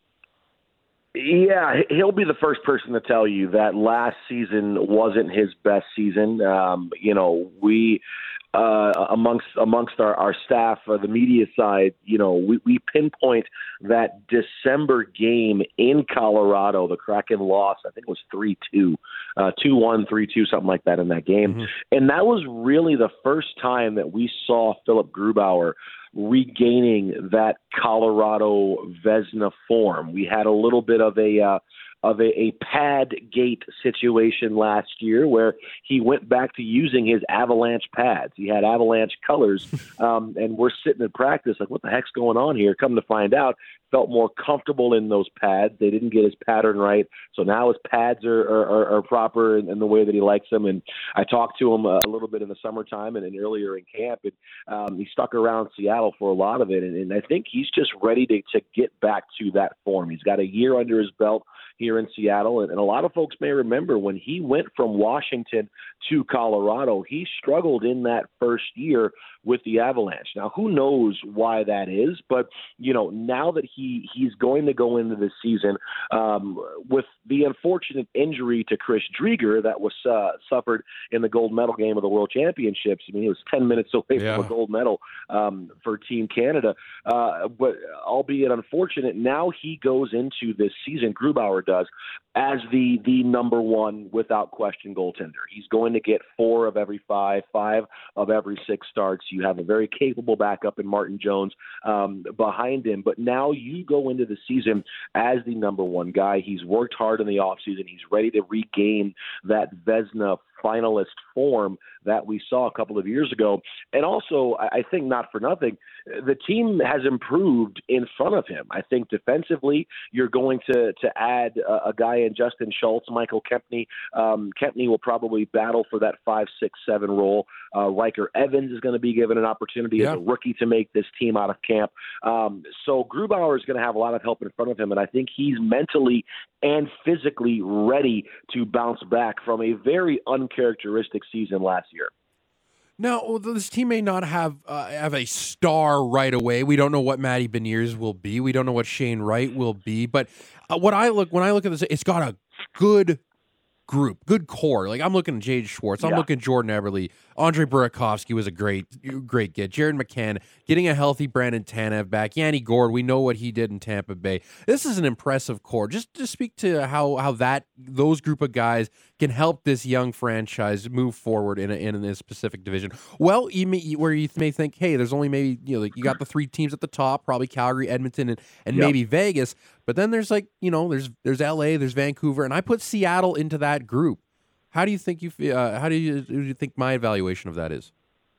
Yeah, he'll be the first person to tell you that last season wasn't his best season. Um, you know, we uh, amongst amongst our, our staff, uh, the media side, you know, we, we pinpoint that December game in Colorado. The Kraken lost, I think it was three two, uh, two one, three two, something like that in that game. Mm-hmm. And that was really the first time that we saw Philip Grubauer regaining that Colorado Vezina form. We had a little bit of a uh, of a, a pad gate situation last year where he went back to using his Avalanche pads. He had Avalanche colors, um, and we're sitting in practice like, what the heck's going on here? Come to find out, felt more comfortable in those pads. They didn't get his pattern right, so now his pads are are, are proper in, in the way that he likes them. And I talked to him a, a little bit in the summertime and, and earlier in camp, and um, he stuck around Seattle for a lot of it. And, and I think he's just ready to, to get back to that form. He's got a year under his belt here in Seattle, and, and a lot of folks may remember when he went from Washington to Colorado, he struggled in that first year with the Avalanche. Now, who knows why that is, but, you know, now that he, he's going to go into the season um, with the unfortunate injury to Chris Drieger that was uh, suffered in the gold medal game of the World Championships. I mean, he was ten minutes away yeah. from a gold medal um, for Team Canada, uh, but albeit unfortunate, now he goes into this season, Grubauer does, as the the number one, without question, goaltender. He's going to get four of every five, five of every six starts. You have a very capable backup in Martin Jones um, behind him. But now you go into the season as the number one guy. He's worked hard in the offseason. He's ready to regain that Vezina finalist form that we saw a couple of years ago. And also, I think not for nothing, the team has improved in front of him. I think defensively, you're going to to add a, a guy in Justin Schultz, Michael Kempney. Um, Kempney will probably battle for that five, six, seven role. Uh, Riker Evans is going to be given an opportunity yeah. as a rookie to make this team out of camp. Um, so Grubauer is going to have a lot of help in front of him, and I think he's mentally and physically ready to bounce back from a very uncharacteristic season last year. Now, this team may not have uh, have a star right away. We don't know what Matty Beniers will be. We don't know what Shane Wright will be. But uh, what I look when I look at this, it's got a good group, good core. Like I'm looking at Jaden Schwartz, I'm yeah. looking at Jordan Eberle, Andre Burakovsky was a great, great get. Jared McCann, getting a healthy Brandon Tanev back. Yanni Gourde, we know what he did in Tampa Bay. This is an impressive core. Just to speak to how how that those group of guys can help this young franchise move forward in a, in a specific division. Well, you may, where you may think, hey, there's only maybe, you know, like you got the three teams at the top, probably Calgary, Edmonton, and, and Yep. maybe Vegas. But then there's like, you know, there's there's L A, there's Vancouver, and I put Seattle into that group. How do you think you fe- uh, how do you, do you think my evaluation of that is?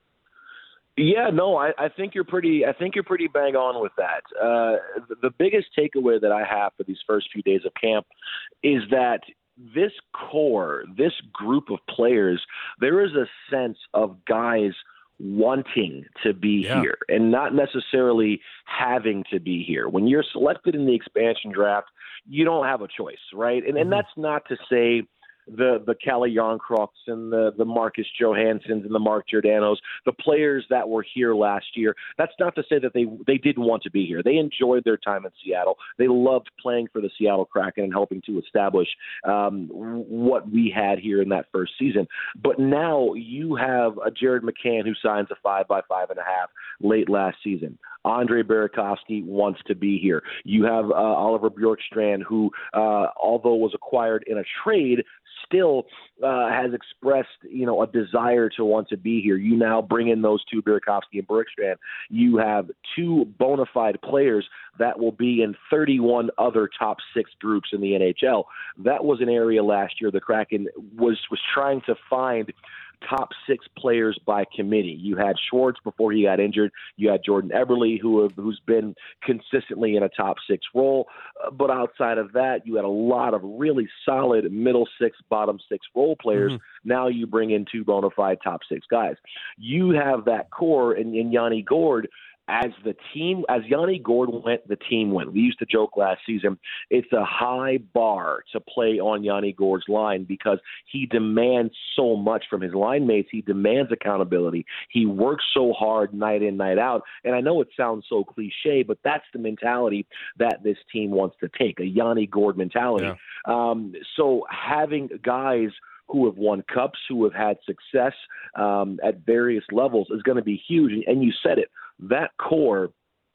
Yeah, no, I, I think you're pretty. I think you're pretty bang on with that. Uh, the, the biggest takeaway that I have for these first few days of camp is that this core, this group of players, there is a sense of guys wanting to be Yeah. here and not necessarily having to be here. When you're selected in the expansion draft, you don't have a choice, right? And mm-hmm. and that's not to say the the Calle Jarnkrok's and the, the Marcus Johanssons and the Mark Giordano's, the players that were here last year. That's not to say that they they didn't want to be here. They enjoyed their time in Seattle. They loved playing for the Seattle Kraken and helping to establish um, what we had here in that first season. But now you have a Jared McCann who signs a five by five and a half late last season. Andre Burakovsky wants to be here. You have uh, Oliver Bjorkstrand, who, uh, although was acquired in a trade, still uh, has expressed, you know, a desire to want to be here. You now bring in those two, Burakovsky and Bjorkstrand. You have two bona fide players that will be in thirty-one other top six groups in the N H L. That was an area last year the Kraken was was trying to find top six players by committee. You had Schwartz before he got injured. You had Jordan Eberle, who have, who's been consistently in a top six role. Uh, but outside of that, you had a lot of really solid middle six, bottom six role players. Mm-hmm. Now you bring in two bona fide top six guys. You have that core in, in Yanni Gourde. As the team, as Yanni Gourde went, the team went. We used to joke last season, it's a high bar to play on Yanni Gourde's line because he demands so much from his line mates. He demands accountability. He works so hard night in, night out. And I know it sounds so cliche, but that's the mentality that this team wants to take, a Yanni Gourde mentality. Yeah. Um, so having guys who have won cups, who have had success um, at various levels is going to be huge. And you said it. That core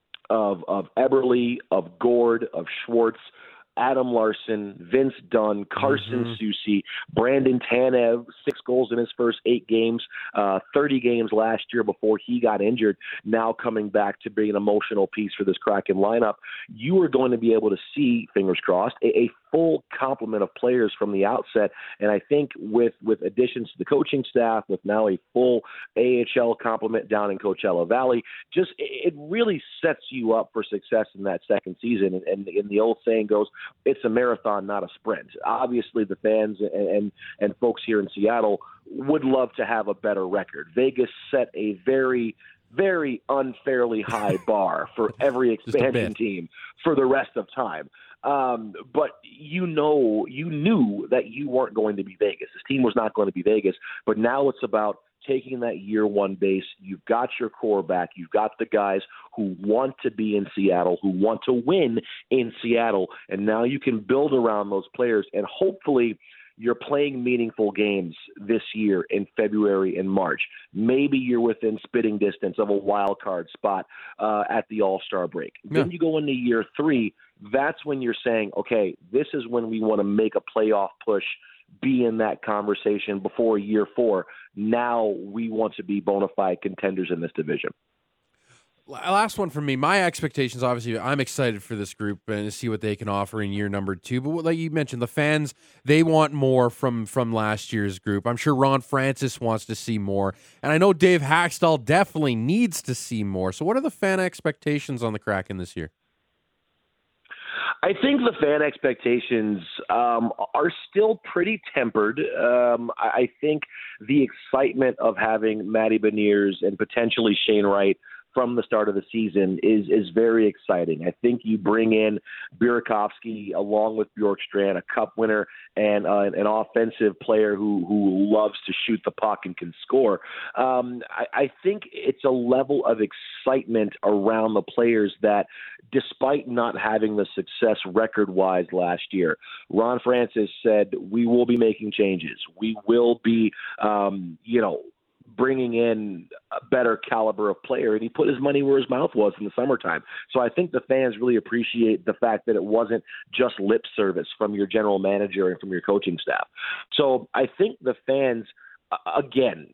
of of Eberle, of Gourde, of Schwartz, Adam Larson, Vince Dunn, Carson mm-hmm. Soucy, Brandon Tanev, six goals in his first eight games, uh, thirty games last year before he got injured, now coming back to be an emotional piece for this Kraken lineup. You are going to be able to see, fingers crossed, a, a full complement of players from the outset. And I think with, with additions to the coaching staff, with now a full A H L complement down in Coachella Valley, just it really sets you up for success in that second season. And, and, and the old saying goes, it's a marathon, not a sprint. Obviously, the fans and, and, and folks here in Seattle would love to have a better record. Vegas set a very very unfairly high bar for every expansion team for the rest of time. Um, but you know, you knew that you weren't going to be Vegas. This team was not going to be Vegas. But now it's about taking that year one base. You've got your core back. You've got the guys who want to be in Seattle, who want to win in Seattle. And now you can build around those players. And hopefully you're playing meaningful games this year in February and March. Maybe you're within spitting distance of a wild card spot uh, at the All-Star break. Yeah. Then you go into year three. That's when you're saying, okay, this is when we want to make a playoff push, be in that conversation before year four. Now we want to be bona fide contenders in this division. Last one from me. My expectations, obviously, I'm excited for this group and to see what they can offer in year number two. But like you mentioned, the fans, they want more from, from last year's group. I'm sure Ron Francis wants to see more. And I know Dave Haxtell definitely needs to see more. So what are the fan expectations on the Kraken this year? I think the fan expectations um, are still pretty tempered. Um, I think the excitement of having Matty Beniers and potentially Shane Wright from the start of the season is is very exciting. I think you bring in Burakovsky along with Bjorkstrand, a cup winner and uh, an offensive player who who loves to shoot the puck and can score. Um, I, I think it's a level of excitement around the players that, despite not having the success record-wise last year, Ron Francis said, we will be making changes. We will be, um, you know, bringing in a better caliber of player, and he put his money where his mouth was in the summertime. So I think the fans really appreciate the fact that it wasn't just lip service from your general manager and from your coaching staff. So I think the fans, again,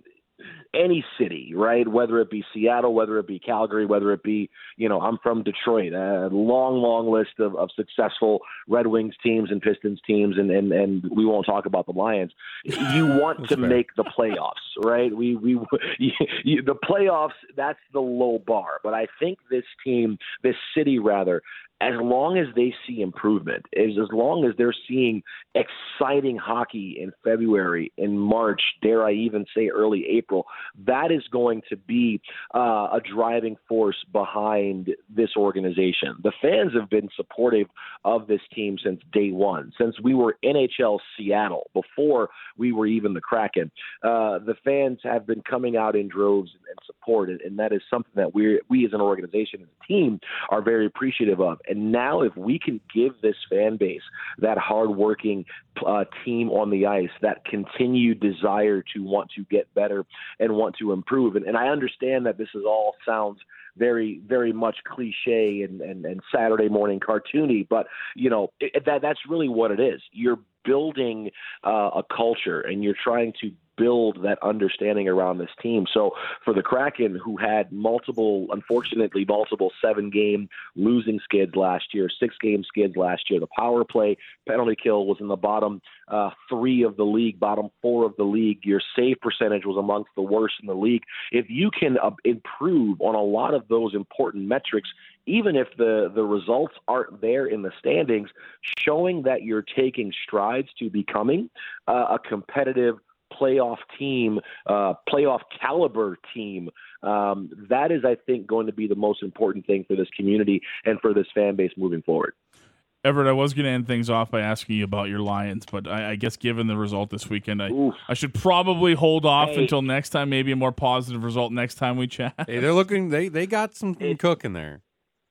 any city, right? Whether it be Seattle, whether it be Calgary, whether it be, you know, I'm from Detroit, a long, long list of, of successful Red Wings teams and Pistons teams, and, and, and we won't talk about the Lions. You want to fair. make the playoffs, right? We, we, you, you, the playoffs, that's the low bar. But I think this team, this city rather, as long as they see improvement, as, as long as they're seeing exciting hockey in February, in March, dare I even say early April, that is going to be uh, a driving force behind this organization. The fans have been supportive of this team since day one, since we were N H L Seattle, before we were even the Kraken. Uh, the fans have been coming out in droves and, and support, and, and that is something that we we as an organization, as a team, are very appreciative of. And now if we can give this fan base, that hardworking uh, team on the ice, that continued desire to want to get better and want to improve. And, and I understand that this is all sounds very, very much cliche and, and, and Saturday morning cartoony, but, you know, it, that that's really what it is. You're building uh, a culture, and you're trying to build that understanding around this team. So for the Kraken, who had multiple, unfortunately, multiple seven-game losing skids last year, six-game skids last year, the power play penalty kill was in the bottom uh, three of the league, bottom four of the league. Your save percentage was amongst the worst in the league. If you can uh, improve on a lot of those important metrics, even if the, the results aren't there in the standings, showing that you're taking strides to becoming uh, a competitive playoff team, uh, playoff caliber team, um, that is, I think, going to be the most important thing for this community and for this fan base moving forward. Everett, I was going to end things off by asking you about your Lions, but I, I guess given the result this weekend, I, I should probably hold off hey. until next time, maybe a more positive result next time we chat. Hey, they're looking, they, they got some It, cooking there.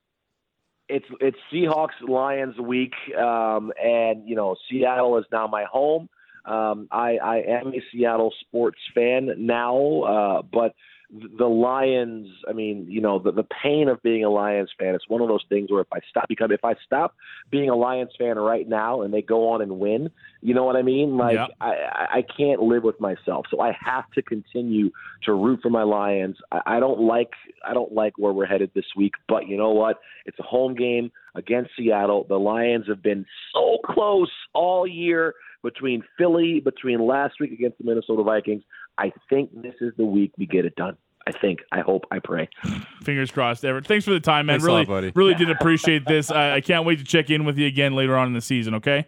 It's it's Seahawks Lions week, um, and you know Seattle is now my home. Um, I, I am a Seattle sports fan now, uh, but the Lions, I mean, you know, the, the pain of being a Lions fan, it's one of those things where if I stop, because if I stop being a Lions fan right now and they go on and win, you know what I mean? Like, yeah. I, I can't live with myself. So I have to continue to root for my Lions. I, I don't like, I don't like where we're headed this week, but you know what? It's a home game against Seattle. The Lions have been so close all year between Philly, between last week against the Minnesota Vikings. I think this is the week we get it done. I think, I hope, I pray. Fingers crossed, Everett. Thanks for the time, man. Thanks a really, lot, buddy. really did appreciate this. I, I can't wait to check in with you again later on in the season, okay?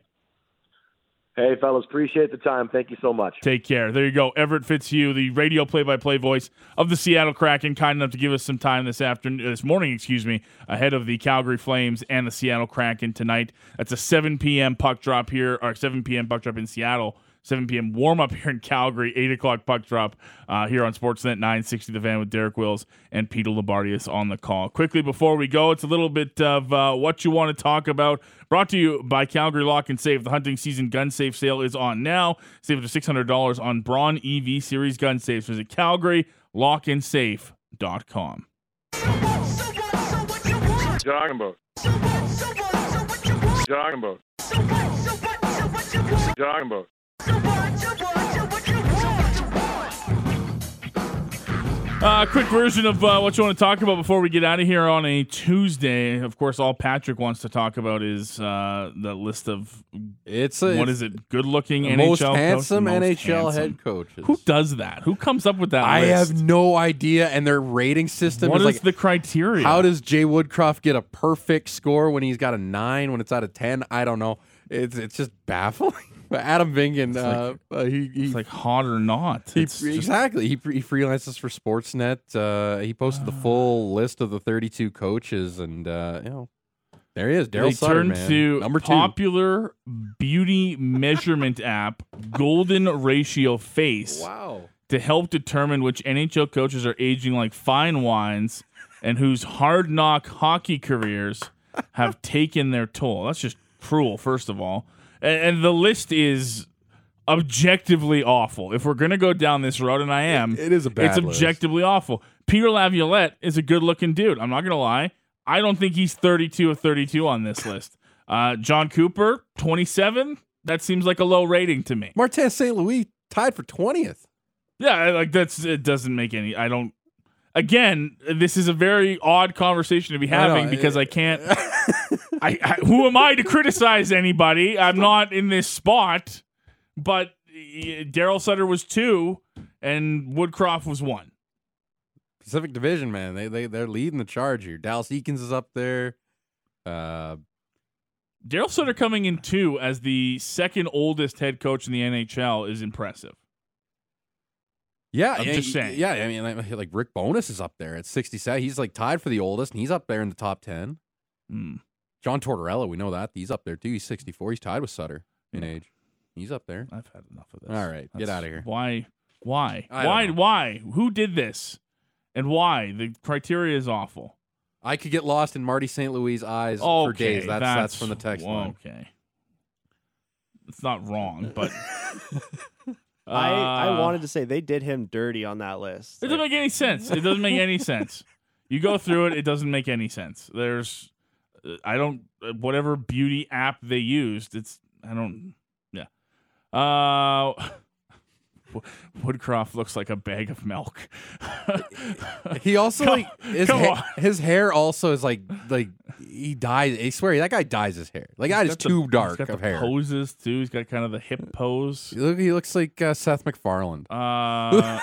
Hey, fellas, appreciate the time. Thank you so much. Take care. There you go. Everett Fitzhugh, the radio play-by-play voice of the Seattle Kraken, kind enough to give us some time this afternoon, this morning, excuse me, ahead of the Calgary Flames and the Seattle Kraken tonight. That's a seven p.m. puck drop here, or seven p.m. puck drop in Seattle. seven p.m. warm-up here in Calgary, eight o'clock puck drop uh, here on Sportsnet nine sixty The Fan with Derek Wills and Peter Labardius on the call. Quickly before we go, it's a little bit of uh, what you want to talk about. Brought to you by Calgary Lock and Safe. The hunting season gun safe sale is on now. Save up to six hundred dollars on Braun E V Series gun safes. Visit calgary lock and safe dot com. Talking about. Talking about. Talking about. Uh, quick version of uh, what you want to talk about before we get out of here on a Tuesday. Of course, all Patrick wants to talk about is uh, the list of It's a, what is it? Good-looking the N H L most handsome coach, the most N H L handsome. head coaches. Who does that? Who comes up with that I list? have no idea, and their rating system What is is like, the criteria? how does Jay Woodcroft get a perfect score when he's got a nine when it's out of ten? I don't know. It's it's just baffling. But Adam Vingan, uh, uh, he, he It's like hot or not. He, It's just- exactly. He he freelances for Sportsnet. Uh, he posted the full list of the thirty-two coaches, and uh, you know, there he is, Daryl They Sutter, turned man. to number two. popular beauty measurement app Golden Ratio Face Wow. to help determine which N H L coaches are aging like fine wines and whose hard knock hockey careers have taken their toll. That's just cruel, first of all. And, and the list is objectively awful. If we're going to go down this road, and I am, It is a bad it's objectively awful. Peter Laviolette is a good-looking dude. I'm not going to lie. I don't think he's thirty-two of thirty-two on this list. Uh, John Cooper, twenty-seven. That seems like a low rating to me. Martin Saint Louis tied for twentieth. Yeah, like that's it doesn't make any. I don't. Again, this is a very odd conversation to be having know. because I can't. I, I who am I to criticize anybody? I'm not in this spot. But Daryl Sutter was two, and Woodcroft was one. Pacific Division, man, they they they're leading the charge here. Dallas Eakins is up there. Uh, Daryl Sutter coming in two as the second oldest head coach in the N H L is impressive. yeah, I'm yeah, just saying. Yeah, I mean, like, like Rick Bowness is up there at sixty-seven. He's like tied for the oldest, and he's up there in the top ten. Mm. John Tortorella, we know that he's up there too. He's sixty-four. He's tied with Sutter in Yeah. age. He's up there. I've had enough of this. All right, get That's- out of here. Why? Why? I don't Why? know. Why? Who did this? And why? The criteria is awful. I could get lost in Marty Saint Louis' eyes Okay, for days. That's that's, from the text line. Okay. It's not wrong, but I, I Uh, wanted to say they did him dirty on that list. It doesn't make any sense. It doesn't make any sense. You go through it, it doesn't make any sense. There's, uh, I don't, uh, whatever beauty app they used, it's, I don't, yeah. Uh, Woodcroft looks like a bag of milk. He also Come- like his come ha- on. his hair also is like like he dyes. I swear that guy dyes his hair. Like that He's is got the- too he's dark got of the hair. Poses too. He's got kind of the hip pose. He, look, he looks like uh, Seth MacFarlane. Uh,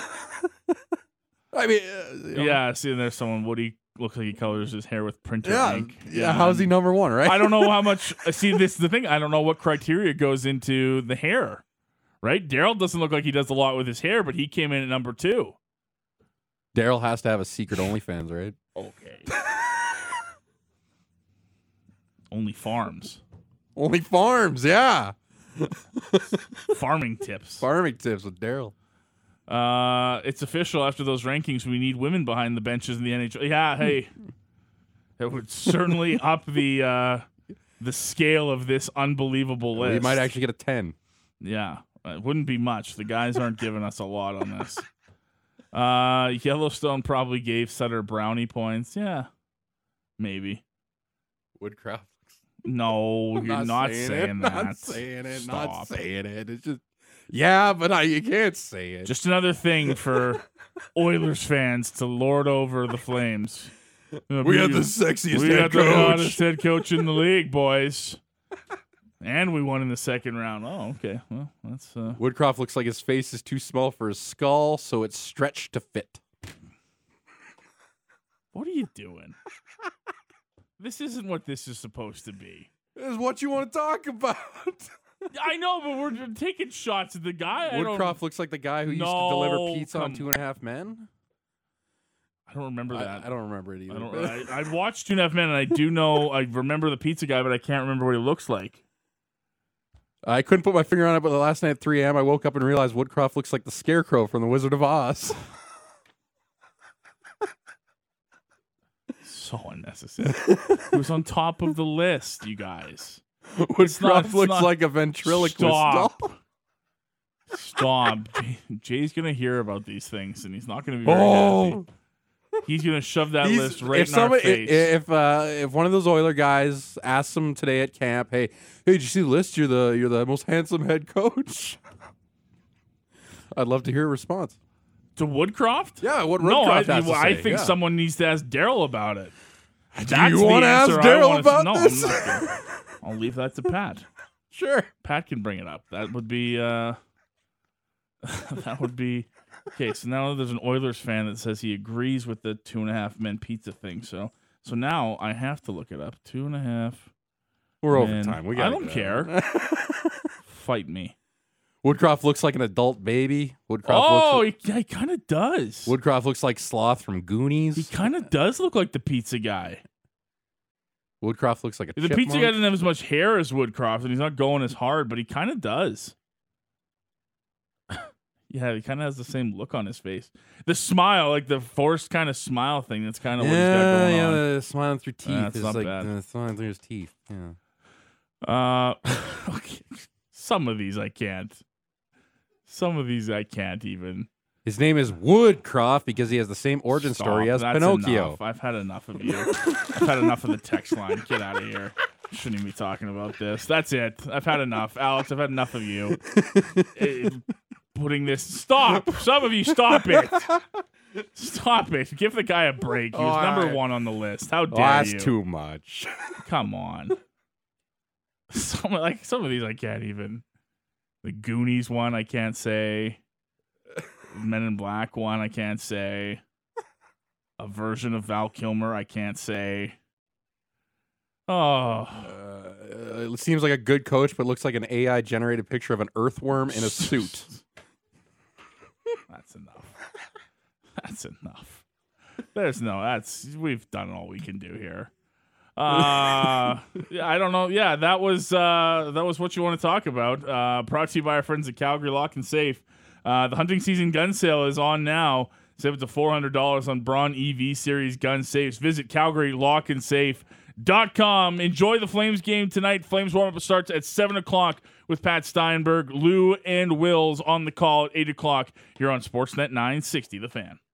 I mean, uh, you know, yeah. See, there's someone. Woody looks like he colors his hair with printer yeah, ink. yeah. How's he number one? Right? I don't know how much. uh, See, this is the thing. I don't know what criteria goes into the hair. Right? Daryl doesn't look like he does a lot with his hair, but he came in at number two. Daryl has to have a secret OnlyFans, right? Okay. Only farms. Only Farms, yeah. Farming tips. Farming tips with Daryl. Uh, it's official after those rankings. We need women behind the benches in the N H L. Yeah, hey. It would certainly up the uh, the scale of this unbelievable list. We might actually get a ten. Yeah. It wouldn't be much. The guys aren't giving us a lot on this. Uh, Yellowstone probably gave Sutter brownie points. Yeah, maybe. Woodcroft. No, you're not saying, it, that. Not saying it. Not Stop. saying it. It's just yeah, but I you can't say it. Just another thing for Oilers fans to lord over the Flames. Uh, we had the sexiest we head had the coach. hottest head coach in the league, boys. And we won in the second round. Oh, okay. Well, that's uh, Woodcroft looks like his face is too small for his skull, so it's stretched to fit. what are you doing? This isn't what this is supposed to be. This is what you want to talk about. I know, but we're taking shots at the guy. I don't, Woodcroft looks like the guy who used to No, deliver pizza on come- Two and a Half Men. I don't remember I, that. I don't remember it either. I don't. but- I, I watched Two and a Half Men, and I do know. I remember the pizza guy, but I can't remember what he looks like. I couldn't put my finger on it, but the last night at three a.m. I woke up and realized Woodcroft looks like the Scarecrow from The Wizard of Oz. So unnecessary. He was on top of the list, you guys. It's Woodcroft not- it's looks not- like a ventriloquist. Stop. doll. Stop. Jay, Jay's gonna hear about these things, and he's not gonna be very Oh. happy. He's gonna shove that He's- list right if in somebody, our face. If uh, if one of those Oiler guys asks him today at camp, "Hey, hey, did you see the list? You're the you're the most handsome head coach." I'd love to hear a response. to Woodcroft? Yeah, what No, I, Woodcroft has to I say, think yeah. someone needs to ask Daryl about it. Do That's you the want to ask answer I Daryl wanna- about no, this? I'm not gonna. I'll leave that to Pat. Sure. Pat can bring it up. That would be uh that would be okay. So now there's an Oilers fan that says he agrees with the two and a half men pizza thing. So so now I have to look it up. Two and a half. We're over men. time. We I gotta don't go. care. Fight me. Woodcroft looks like an adult baby. Woodcroft Oh, looks he, he kind of does. like, Woodcroft looks like Sloth from Goonies. He kind of does look like the pizza guy. Woodcroft looks like a The chipmunk. pizza guy doesn't have as much hair as Woodcroft, and he's not going as hard, but he kind of does. Yeah, he kind of has the same look on his face. The smile, like the forced kind of smile thing, that's kind of what he's got Yeah, going yeah, on. the smiling through teeth. That's is not like bad. uh, smiling through his teeth. Yeah. Uh, okay. Some of these I can't. Some of these I can't even. His name is Woodcroft because he has the same origin Stop. story as That's Pinocchio. Enough. I've had enough of you. I've had enough of the text line. Get out of here. Shouldn't even be talking about this. That's it. I've had enough. Alex, I've had enough of you. Eh, putting this. Stop. Some of you, stop it. Stop it. Give the guy a break. He was All number right. one on the list. How Oh, dare that's you? too much. Come on. Some like some of these I can't even. The Goonies one I can't say. Men in Black one I can't say. A version of Val Kilmer I can't say. Oh, Uh, it seems like a good coach, but looks like an A I generated picture of an earthworm in a suit. that's enough. That's enough. There's no. That's we've done all we can do here. Uh, yeah, I don't know. Yeah, that was uh, that was what you want to talk about. Uh, brought to you by our friends at Calgary Lock and Safe. Uh, the hunting season gun sale is on now. Save up to four hundred dollars on Braun E V Series gun safes. Visit Calgary Lock and Safe. Dot com. Enjoy the Flames game tonight. Flames warm-up starts at seven o'clock with Pat Steinberg, Lou, and Wills on the call at eight o'clock here on Sportsnet nine sixty, The Fan.